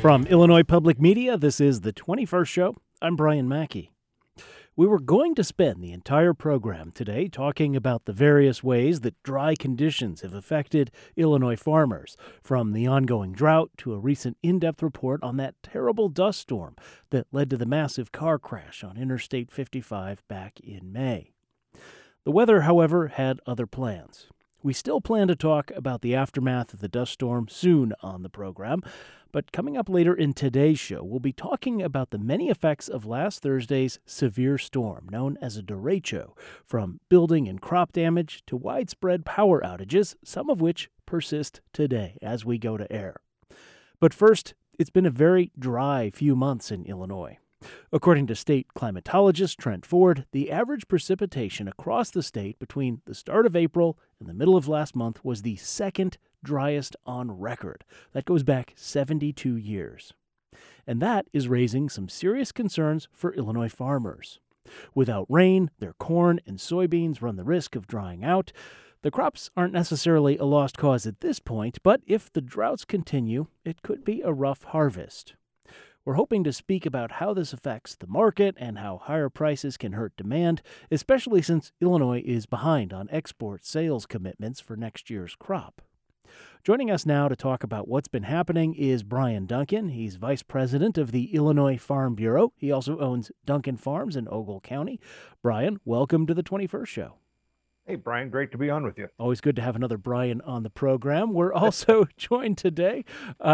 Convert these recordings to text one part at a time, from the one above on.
From Illinois Public Media, this is the 21st Show. I'm Brian Mackey. We were going to spend the entire program today talking about the various ways that dry conditions have affected Illinois farmers, from the ongoing drought to a recent in-depth report on that terrible dust storm that led to the massive car crash on Interstate 55 back in May. The weather, however, had other plans. We still plan to talk about the aftermath of the dust storm soon on the program, but coming up later in today's show, we'll be talking about the many effects of last Thursday's severe storm, known as a derecho, from building and crop damage to widespread power outages, some of which persist today as we go to air. But first, it's been a very dry few months in Illinois. According to state climatologist Trent Ford, the average precipitation across the state between the start of April and the middle of last month was the second driest on record. That goes back 72 years. And that is raising some serious concerns for Illinois farmers. Without rain, their corn and soybeans run the risk of drying out. The crops aren't necessarily a lost cause at this point, but if the droughts continue, it could be a rough harvest. We're hoping to speak about how this affects the market and how higher prices can hurt demand, especially since Illinois is behind on export sales commitments for next year's crop. Joining us now to talk about what's been happening is Brian Duncan. He's vice president of the Illinois Farm Bureau. He also owns Duncan Farms in Ogle County. Brian, welcome to the 21st Show. Hey, Brian, great to be on with you. Always good to have another Brian on the program. We're also joined today,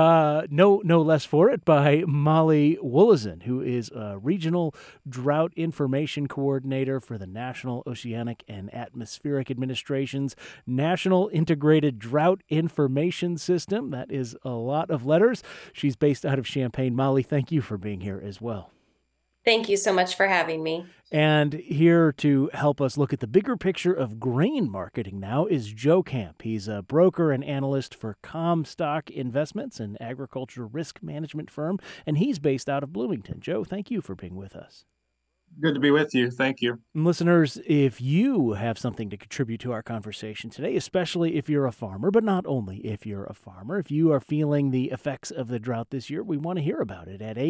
no less for it, by Molly Woolazin, who is a regional drought information coordinator for the National Oceanic and Atmospheric Administration's National Integrated Drought Information System. That is a lot of letters. She's based out of Champaign. Molly, thank you for being here as well. Thank you so much for having me. And here to help us look at the bigger picture of grain marketing now is Joe Camp. He's a broker and analyst for Comstock Investments, an agriculture risk management firm, and he's based out of Bloomington. Joe, thank you for being with us. Good to be with you. Thank you. And listeners, if you have something to contribute to our conversation today, especially if you're a farmer, but not only if you're a farmer, if you are feeling the effects of the drought this year, we want to hear about it at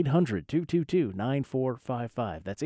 800-222-9455. That's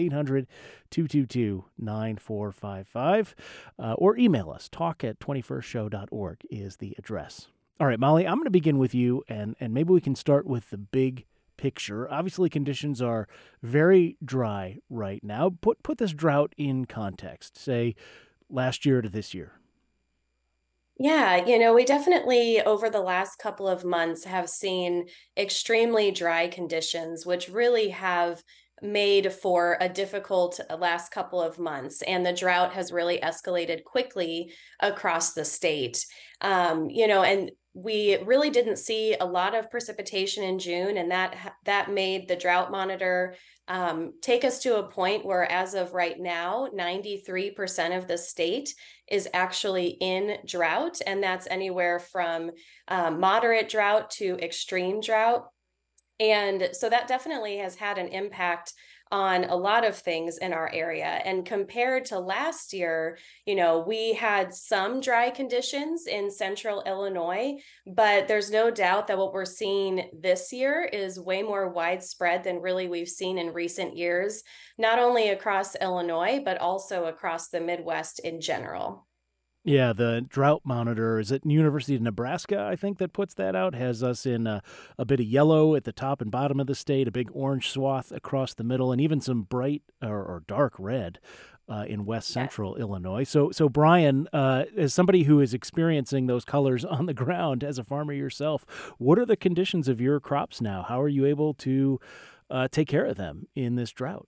800-222-9455. Or email us. talk@21stshow.org is the address. All right, Molly, I'm going to begin with you, and maybe we can start with the big picture. Obviously, conditions are very dry right now. Put this drought in context, say last year to this year. Yeah, we definitely over the last couple of months have seen extremely dry conditions, which really have made for a difficult last couple of months. And the drought has really escalated quickly across the state. And we really didn't see a lot of precipitation in June, and that made the drought monitor take us to a point where, as of right now, 93% of the state is actually in drought, and that's anywhere from moderate drought to extreme drought. And so that definitely has had an impact on a lot of things in our area. And compared to last year, we had some dry conditions in central Illinois, but there's no doubt that what we're seeing this year is way more widespread than really we've seen in recent years, not only across Illinois, but also across the Midwest in general. Yeah, the drought monitor, is it University of Nebraska, I think, that puts that out, has us in a bit of yellow at the top and bottom of the state, a big orange swath across the middle, and even some bright or dark red in west central Illinois. So Brian, as somebody who is experiencing those colors on the ground as a farmer yourself, what are the conditions of your crops now? How are you able to take care of them in this drought?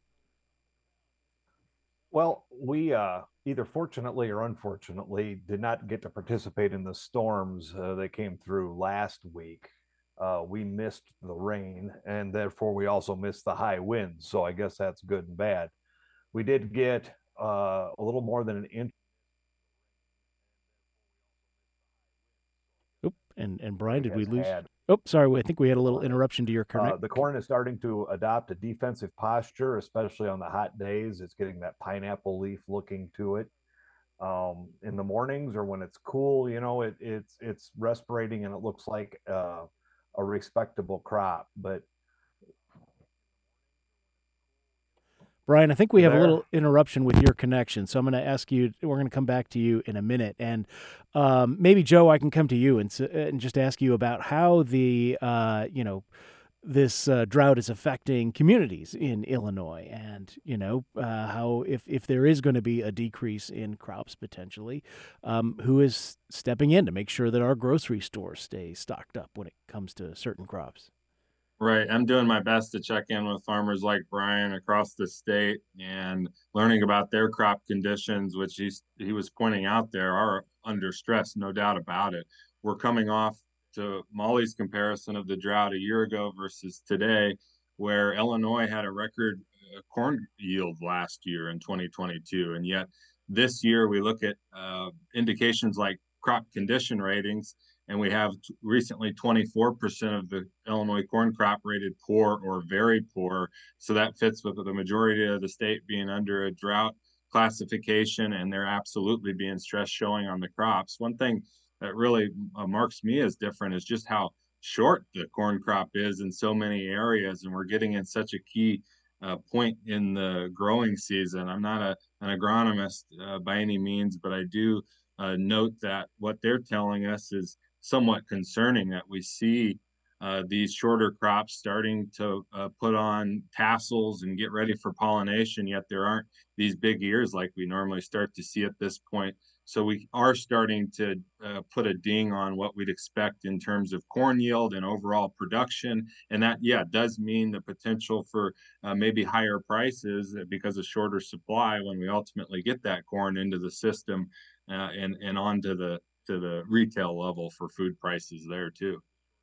Well, we either fortunately or unfortunately did not get to participate in the storms that came through last week. We missed the rain, and therefore we also missed the high winds. So I guess that's good and bad. We did get a little more than an inch. And Brian, did we lose? Oh, sorry. I think we had a little interruption to your connect. The corn is starting to adopt a defensive posture, especially on the hot days. It's getting that pineapple leaf looking to it. In the mornings or when it's cool, it's respirating, and it looks like a respectable crop. But Brian, I think we have a there? little interruption with your connection, so I'm going to ask you. We're going to come back to you in a minute, and maybe Joe, I can come to you and just ask you about how the this drought is affecting communities in Illinois, and how if there is going to be a decrease in crops potentially, who is stepping in to make sure that our grocery stores stay stocked up when it comes to certain crops. Right. I'm doing my best to check in with farmers like Brian across the state and learning about their crop conditions, which he was pointing out there are under stress, no doubt about it. We're coming off to Molly's comparison of the drought a year ago versus today, where Illinois had a record corn yield last year in 2022. And yet this year we look at indications like crop condition ratings, and we have recently 24% of the Illinois corn crop rated poor or very poor. So that fits with the majority of the state being under a drought classification, and they're absolutely being stress showing on the crops. One thing that really marks me as different is just how short the corn crop is in so many areas, and we're getting in such a key point in the growing season. I'm not an agronomist by any means, but I do note that what they're telling us is somewhat concerning, that we see these shorter crops starting to put on tassels and get ready for pollination, yet there aren't these big ears like we normally start to see at this point. So we are starting to put a ding on what we'd expect in terms of corn yield and overall production. And that, does mean the potential for maybe higher prices because of shorter supply when we ultimately get that corn into the system and onto the retail level for food prices there too.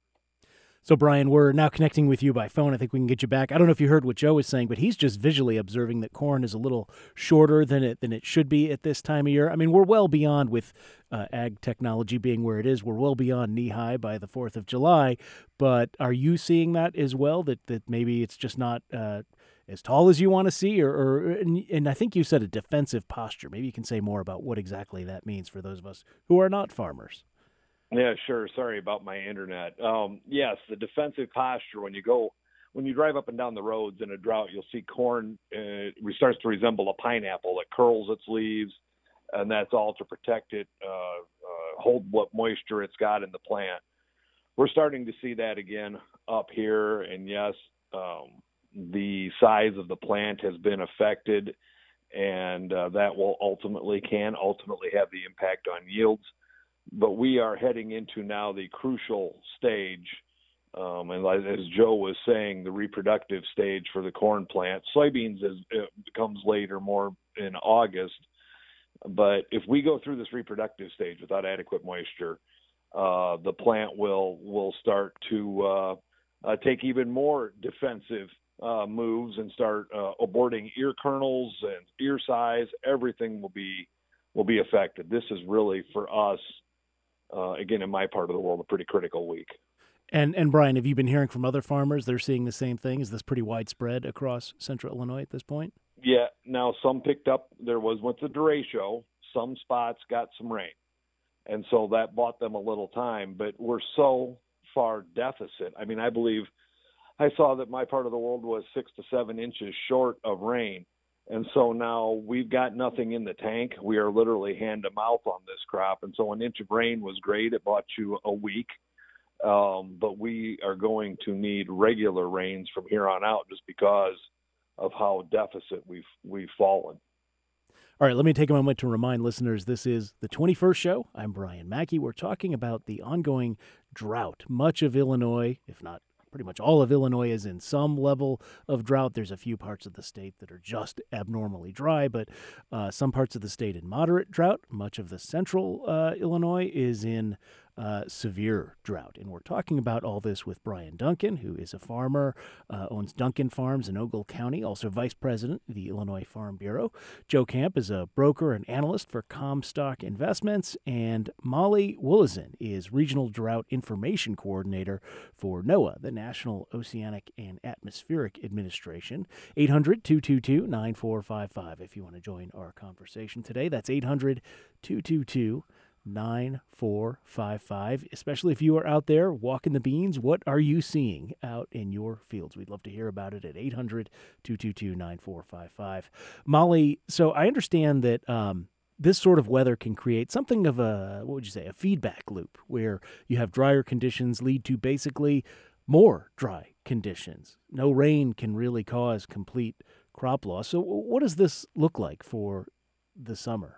So, Brian, we're now connecting with you by phone. I think we can get you back. I don't know if you heard what Joe was saying, but he's just visually observing that corn is a little shorter than it should be at this time of year. I mean, we're well beyond, with ag technology being where it is, we're well beyond knee-high by the 4th of July. But are you seeing that as well, that maybe it's just not as tall as you want to see? And I think you said a defensive posture. Maybe you can say more about what exactly that means for those of us who are not farmers. Yeah, sure. Sorry about my internet. Yes, the defensive posture. When you drive up and down the roads in a drought, you'll see corn starts to resemble a pineapple that curls its leaves, and that's all to protect it, hold what moisture it's got in the plant. We're starting to see that again up here, and yes, the size of the plant has been affected, and that can ultimately have the impact on yields. But we are heading into now the crucial stage, and as Joe was saying, the reproductive stage for the corn plant. Soybeans comes later, more in August. But if we go through this reproductive stage without adequate moisture, the plant will start to take even more defensive moves and start aborting ear kernels and ear size. Everything will be affected. This is really, for us, again, in my part of the world, a pretty critical week. And Brian, have you been hearing from other farmers? They're seeing the same thing. Is this pretty widespread across central Illinois at this point? Yeah. Now, some picked up. There was, with the derecho, some spots got some rain. And so that bought them a little time. But we're so far deficit. I mean, I believe I saw that my part of the world was 6 to 7 inches short of rain. And so now we've got nothing in the tank. We are literally hand to mouth on this crop. And so an inch of rain was great. It bought you a week. But we are going to need regular rains from here on out just because of how deficit we've fallen. All right, let me take a moment to remind listeners this is the 21st show. I'm Brian Mackey. We're talking about the ongoing drought. Much of Illinois, if not pretty much all of Illinois, is in some level of drought. There's a few parts of the state that are just abnormally dry, but some parts of the state in moderate drought. Much of the central Illinois is in severe drought. And we're talking about all this with Brian Duncan, who is a farmer, owns Duncan Farms in Ogle County, also vice president of the Illinois Farm Bureau. Joe Camp is a broker and analyst for Comstock Investments, and Molly Woolazin is regional drought information coordinator for NOAA, the National Oceanic and Atmospheric Administration. 800-222-9455 if you want to join our conversation today. That's 800-222-9455. 9455. Especially if you are out there walking the beans, what are you seeing out in your fields? We'd love to hear about it at 800-222-9455. Molly, so I understand that this sort of weather can create something of a, what would you say, a feedback loop where you have drier conditions lead to basically more dry conditions. No rain can really cause complete crop loss. So what does this look like for the summer?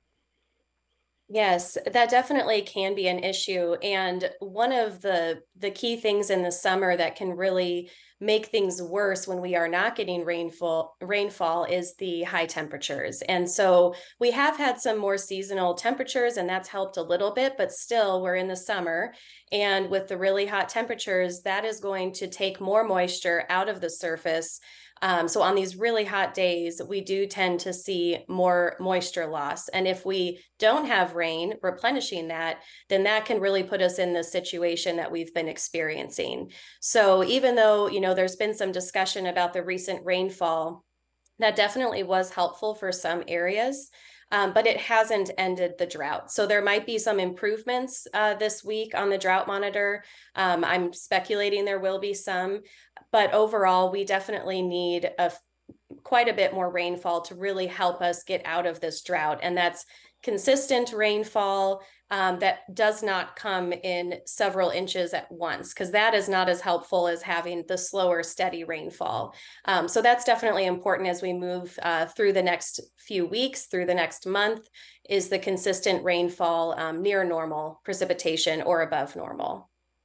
Yes, that definitely can be an issue. And one of the key things in the summer that can really make things worse when we are not getting rainfall is the high temperatures. And so we have had some more seasonal temperatures and that's helped a little bit, but still we're in the summer. And with the really hot temperatures, that is going to take more moisture out of the surface. So on these really hot days, we do tend to see more moisture loss. And if we don't have rain replenishing that, then that can really put us in the situation that we've been experiencing. So even though, there's been some discussion about the recent rainfall, that definitely was helpful for some areas. But it hasn't ended the drought. So there might be some improvements this week on the drought monitor. I'm speculating there will be some, but overall, we definitely need quite a bit more rainfall to really help us get out of this drought. And that's consistent rainfall that does not come in several inches at once, because that is not as helpful as having the slower, steady rainfall. So that's definitely important as we move through the next few weeks, through the next month, is the consistent rainfall near normal precipitation or above normal.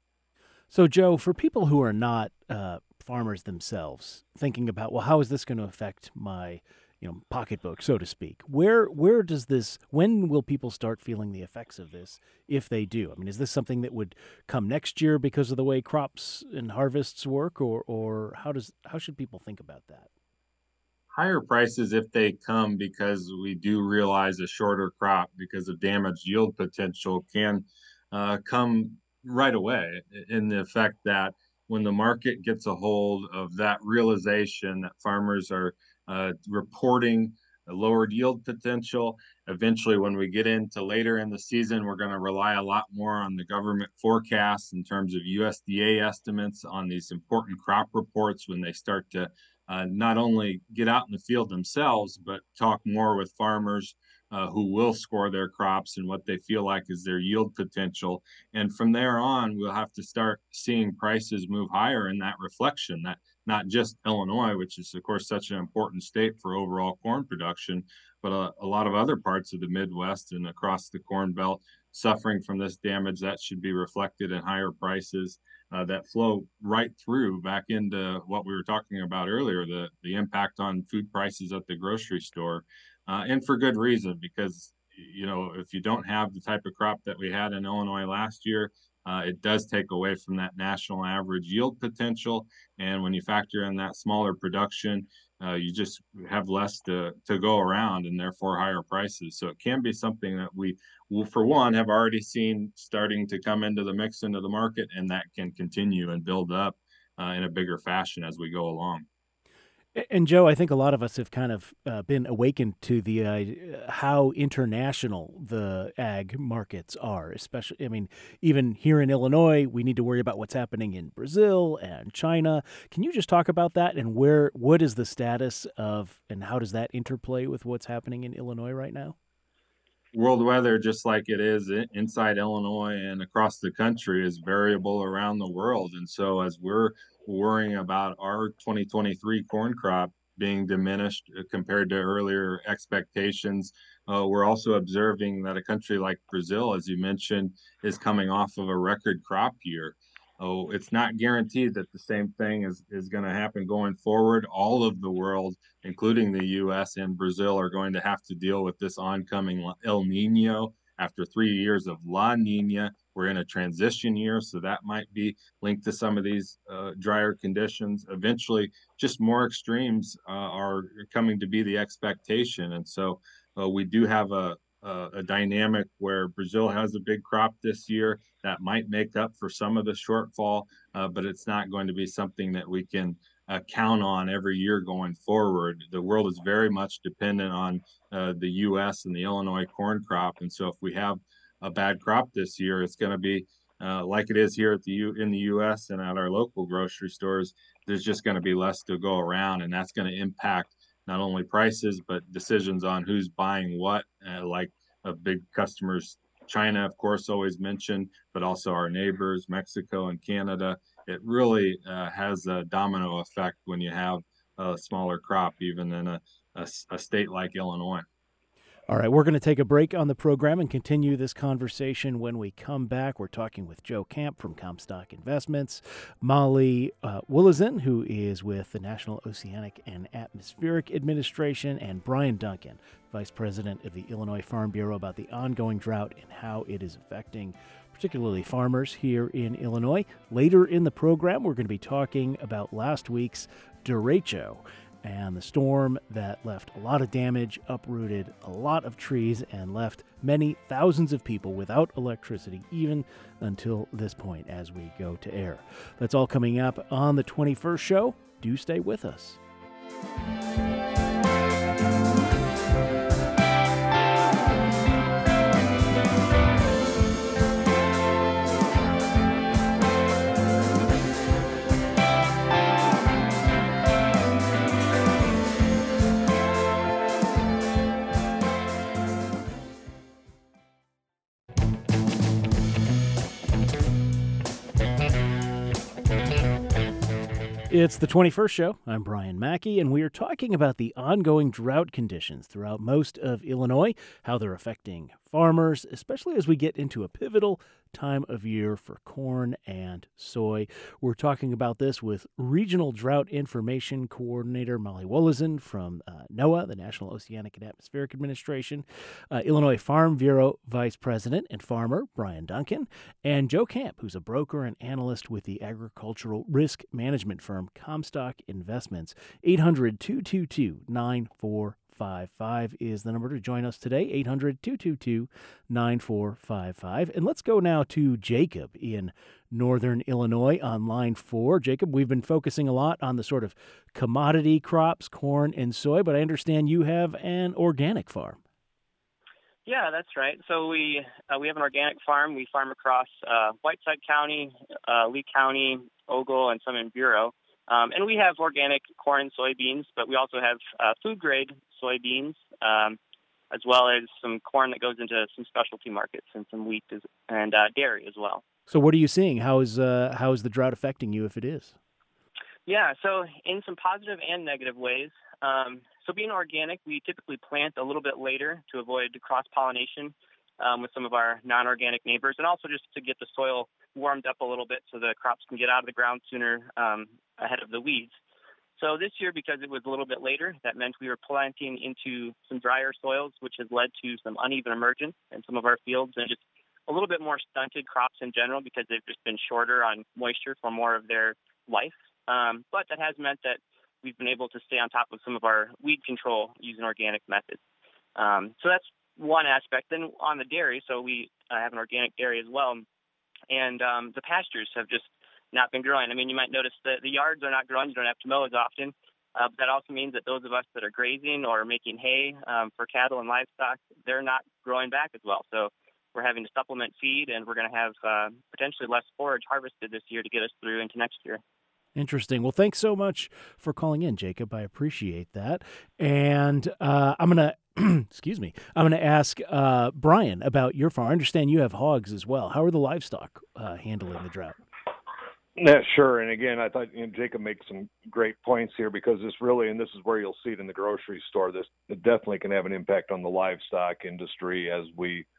So, Joe, for people who are not farmers themselves, thinking about, well, how is this going to affect my pocketbook, so to speak? Where does this, when will people start feeling the effects of this, if they do? I mean, is this something that would come next year because of the way crops and harvests work, or how should people think about that? Higher prices if they come because we do realize a shorter crop because of damaged yield potential can come right away in the effect that when the market gets a hold of that realization that farmers are reporting a lowered yield potential, eventually when we get into later in the season, we're going to rely a lot more on the government forecasts in terms of USDA estimates on these important crop reports when they start to not only get out in the field themselves, but talk more with farmers who will score their crops and what they feel like is their yield potential. And from there on, we'll have to start seeing prices move higher in that reflection, that not just Illinois, which is, of course, such an important state for overall corn production, but a lot of other parts of the Midwest and across the Corn Belt suffering from this damage. That should be reflected in higher prices that flow right through back into what we were talking about earlier, the impact on food prices at the grocery store, and for good reason, because if you don't have the type of crop that we had in Illinois last year, it does take away from that national average yield potential. And when you factor in that smaller production, you just have less to go around and therefore higher prices. So it can be something that we will, for one, have already seen starting to come into the mix into the market, and that can continue and build up in a bigger fashion as we go along. And Joe, I think a lot of us have kind of been awakened to the how international the ag markets are. Especially, I mean, even here in Illinois, we need to worry about what's happening in Brazil and China. Can you just talk about that and what is the status of, and how does that interplay with what's happening in Illinois right now? World weather, just like it is inside Illinois and across the country, is variable around the world. And so, as we're worrying about our 2023 corn crop being diminished compared to earlier expectations, we're also observing that a country like Brazil, as you mentioned, is coming off of a record crop year. Oh, it's not guaranteed that the same thing is going to happen going forward. All of the world, including the US and Brazil, are going to have to deal with this oncoming El Nino after 3 years of La Nina. We're in a transition year, so that might be linked to some of these drier conditions. Eventually, just more extremes are coming to be the expectation. And so we do have a dynamic where Brazil has a big crop this year that might make up for some of the shortfall, but it's not going to be something that we can count on every year going forward. The world is very much dependent on the U.S. and the Illinois corn crop, and so if we have a bad crop this year. It's going to be like it is here in the U.S. and at our local grocery stores. There's just going to be less to go around, and that's going to impact not only prices but decisions on who's buying what. Like big customers, China, of course, always mentioned, but also our neighbors, Mexico and Canada. It really has a domino effect when you have a smaller crop, even in a state like Illinois. All right, we're going to take a break on the program and continue this conversation when we come back. We're talking with Joe Camp from Comstock Investments, Molly Woolazin, who is with the National Oceanic and Atmospheric Administration, and Brian Duncan, Vice President of the Illinois Farm Bureau, about the ongoing drought and how it is affecting particularly farmers here in Illinois. Later in the program, we're going to be talking about last week's derecho and the storm that left a lot of damage, uprooted a lot of trees, and left many thousands of people without electricity, even until this point as we go to air. That's all coming up on the 21st show. Do stay with us. It's the 21st show. I'm Brian Mackey, and we are talking about the ongoing drought conditions throughout most of Illinois, how they're affecting farmers, especially as we get into a pivotal time of year for corn and soy. We're talking about this with Regional Drought Information Coordinator Molly Woolazin from NOAA, the National Oceanic and Atmospheric Administration, Illinois Farm Bureau Vice President and farmer Brian Duncan, and Joe Camp, who's a broker and analyst with the agricultural risk management firm Comstock Investments. 800-222-9455 is the number to join us today, 800-222-9455. And let's go now to Jacob in northern Illinois on line 4. Jacob, we've been focusing a lot on the sort of commodity crops, corn and soy, but I understand you have an organic farm. Yeah, that's right. So we have an organic farm. We farm across Whiteside County, Lee County, Ogle, and some in Bureau. And we have organic corn and soybeans, but we also have food-grade soybeans, as well as some corn that goes into some specialty markets and some wheat and dairy as well. So what are you seeing? How is the drought affecting you, if it is? Yeah, so in some positive and negative ways. So being organic, we typically plant a little bit later to avoid cross-pollination with some of our non-organic neighbors, and also just to get the soil warmed up a little bit so the crops can get out of the ground sooner ahead of the weeds. So this year, because it was a little bit later, that meant we were planting into some drier soils, which has led to some uneven emergence in some of our fields and just a little bit more stunted crops in general because they've just been shorter on moisture for more of their life. But that has meant that we've been able to stay on top of some of our weed control using organic methods. So that's one aspect. Then on the dairy, so we have an organic dairy as well, and the pastures have just not been growing. I mean, you might notice that the yards are not growing. You don't have to mow as often. But that also means that those of us that are grazing or making hay for cattle and livestock, they're not growing back as well. So we're having to supplement feed, and we're going to have potentially less forage harvested this year to get us through into next year. Interesting. Well, thanks so much for calling in, Jacob. I appreciate that. And I'm going to excuse me. I'm going to ask Brian about your farm. I understand you have hogs as well. How are the livestock handling the drought? Yeah, sure. And again, I thought Jacob makes some great points here because this really, and this is where you'll see it in the grocery store, this it definitely can have an impact on the livestock industry as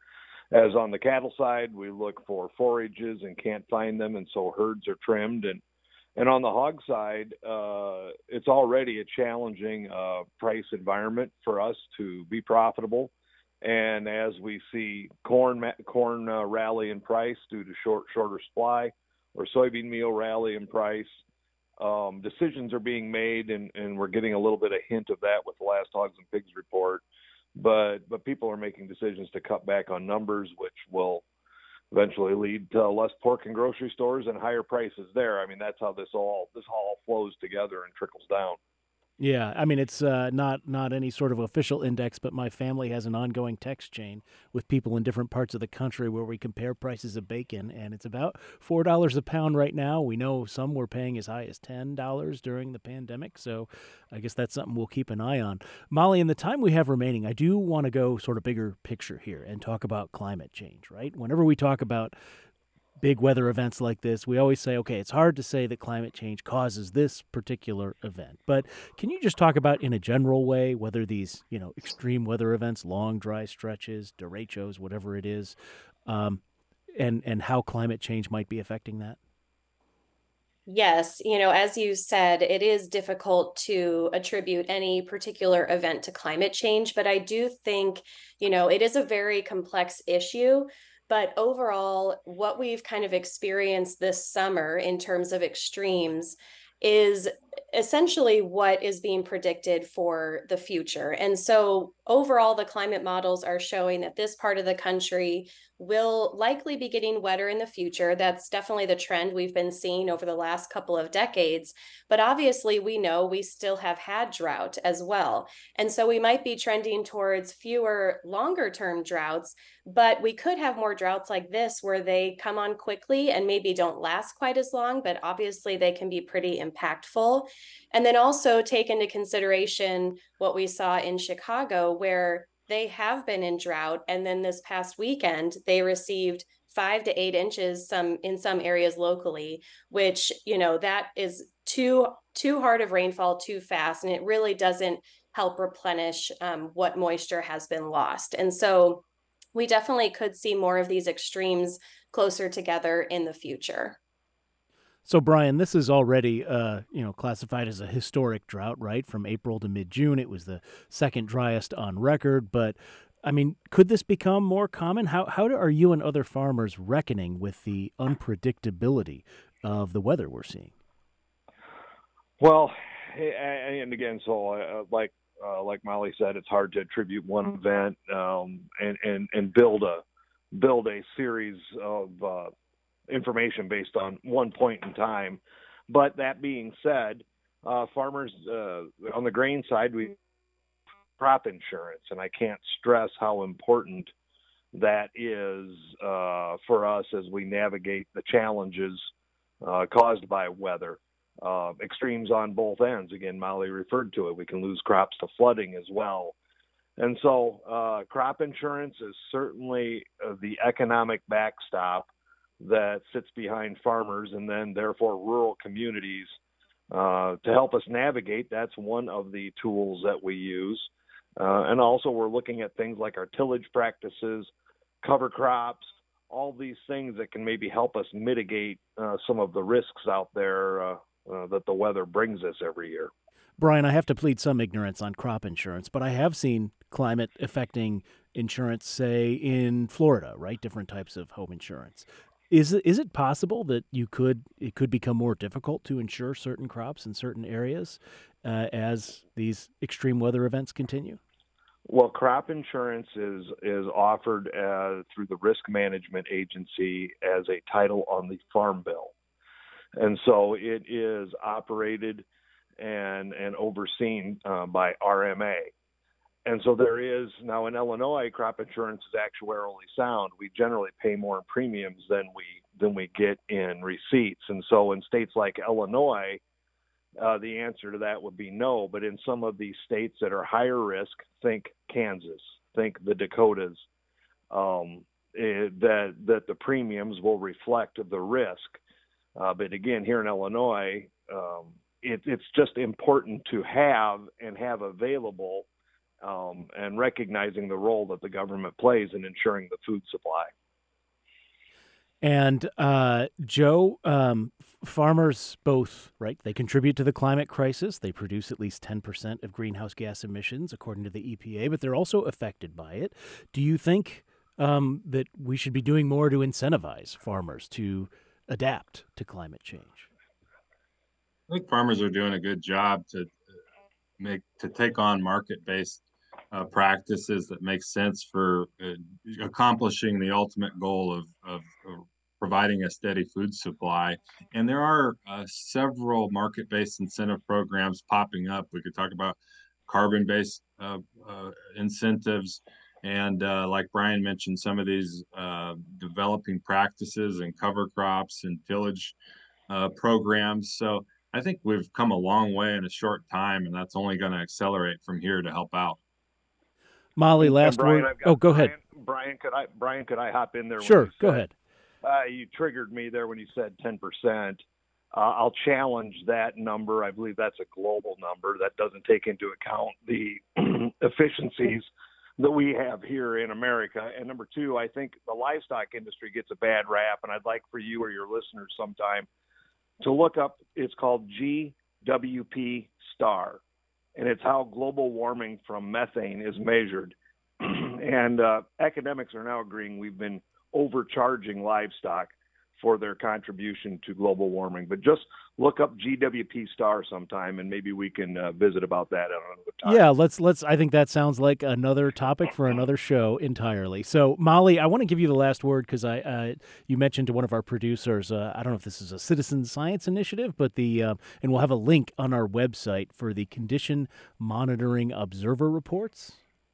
on the cattle side, we look for forages and can't find them, and so herds are trimmed. And on the hog side, it's already a challenging price environment for us to be profitable. And as we see corn rally in price due to shorter supply, or soybean meal rally in price, decisions are being made, and we're getting a little bit of hint of that with the last Hogs and Pigs report. But people are making decisions to cut back on numbers, which will eventually lead to less pork in grocery stores and higher prices there. I mean, that's how this all flows together and trickles down. Yeah, I mean it's not any sort of official index, but my family has an ongoing text chain with people in different parts of the country where we compare prices of bacon, and it's about $4 a pound right now. We know some were paying as high as $10 during the pandemic, so I guess that's something we'll keep an eye on. Molly, in the time we have remaining, I do want to go sort of bigger picture here and talk about climate change. Right? Whenever we talk about big weather events like this, we always say, okay, it's hard to say that climate change causes this particular event. But can you just talk about in a general way whether these, extreme weather events, long dry stretches, derechos, whatever it is, and how climate change might be affecting that? Yes, as you said, it is difficult to attribute any particular event to climate change, but I do think, it is a very complex issue. But overall, what we've kind of experienced this summer in terms of extremes is essentially what is being predicted for the future. And so overall, the climate models are showing that this part of the country will likely be getting wetter in the future. That's definitely the trend we've been seeing over the last couple of decades. But obviously, we know we still have had drought as well. And so we might be trending towards fewer longer term droughts, but we could have more droughts like this where they come on quickly and maybe don't last quite as long, but obviously they can be pretty impactful. And then also take into consideration what we saw in Chicago, where they have been in drought. And then this past weekend, they received 5 to 8 inches in some areas locally, which, that is too hard of rainfall too fast. And it really doesn't help replenish what moisture has been lost. And so we definitely could see more of these extremes closer together in the future. So, Brian, this is already, classified as a historic drought, right? From April to mid-June, it was the second driest on record. But, I mean, could this become more common? How are you and other farmers reckoning with the unpredictability of the weather we're seeing? Well, and again, so like Molly said, it's hard to attribute one event and build a series of information based on one point in time. But that being said, farmers on the grain side, we crop insurance, and I can't stress how important that is for us as we navigate the challenges caused by weather. Extremes on both ends. Again, Molly referred to it. We can lose crops to flooding as well. And so crop insurance is certainly the economic backstop that sits behind farmers and then therefore rural communities to help us navigate. That's one of the tools that we use. And also we're looking at things like our tillage practices, cover crops, all these things that can maybe help us mitigate some of the risks out there that the weather brings us every year. Brian, I have to plead some ignorance on crop insurance, but I have seen climate affecting insurance, say, in Florida, right? Different types of home insurance. Is it possible that it could become more difficult to insure certain crops in certain areas as these extreme weather events continue? Well, crop insurance is offered through the Risk Management Agency as a title on the Farm Bill. And so it is operated and overseen by RMA. And so there is now in Illinois, crop insurance is actuarially sound. We generally pay more in premiums than we get in receipts. And so in states like Illinois, the answer to that would be no. But in some of these states that are higher risk, think Kansas, think the Dakotas, that the premiums will reflect the risk. But again, here in Illinois, it's just important to have available and recognizing the role that the government plays in ensuring the food supply. And Joe, farmers both, right, they contribute to the climate crisis. They produce at least 10% of greenhouse gas emissions, according to the EPA, but they're also affected by it. Do you think that we should be doing more to incentivize farmers to adapt to climate change? I think farmers are doing a good job to take on market-based practices that make sense for accomplishing the ultimate goal of providing a steady food supply. And there are several market-based incentive programs popping up. We could talk about carbon-based incentives. And like Brian mentioned, some of these developing practices and cover crops and tillage programs. So I think we've come a long way in a short time, and that's only going to accelerate from here to help out. Molly, last Brian, word. Oh, go ahead. Brian, could I hop in there? Sure, go ahead. You triggered me there when you said 10%. I'll challenge that number. I believe that's a global number that doesn't take into account the efficiencies that we have here in America. And number two, I think the livestock industry gets a bad rap, and I'd like for you or your listeners sometime to look up. It's called GWP Star, and it's how global warming from methane is measured. And academics are now agreeing we've been overcharging livestock for their contribution to global warming. But just look up GWP Star sometime, and maybe we can visit about that at another time. Yeah, let's. I think that sounds like another topic for another show entirely. So, Molly, I want to give you the last word because you mentioned to one of our producers. I don't know if this is a citizen science initiative, but and we'll have a link on our website for the Condition Monitoring Observer Reports.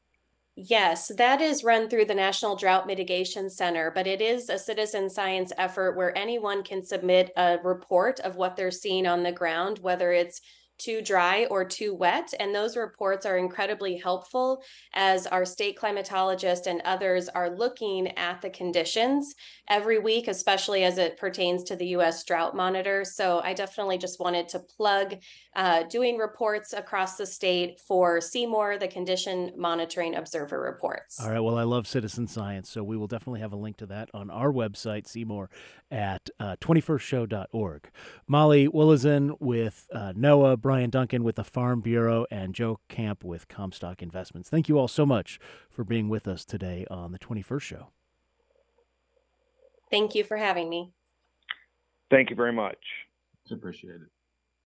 Yes, that is run through the National Drought Mitigation Center, but it is a citizen science effort where anyone can submit a report of what they're seeing on the ground, whether it's too dry or too wet. And those reports are incredibly helpful as our state climatologist and others are looking at the conditions every week, especially as it pertains to the U.S. Drought Monitor. So I definitely just wanted to plug doing reports across the state for CMOR, the Condition Monitoring Observer Reports. All right. Well, I love citizen science, so we will definitely have a link to that on our website, CMOR, at 21stshow.org. Molly Willison with NOAA, Brian Duncan with the Farm Bureau, and Joe Camp with Comstock Investments. Thank you all so much for being with us today on the 21st Show. Thank you for having me. Thank you very much. Appreciate it.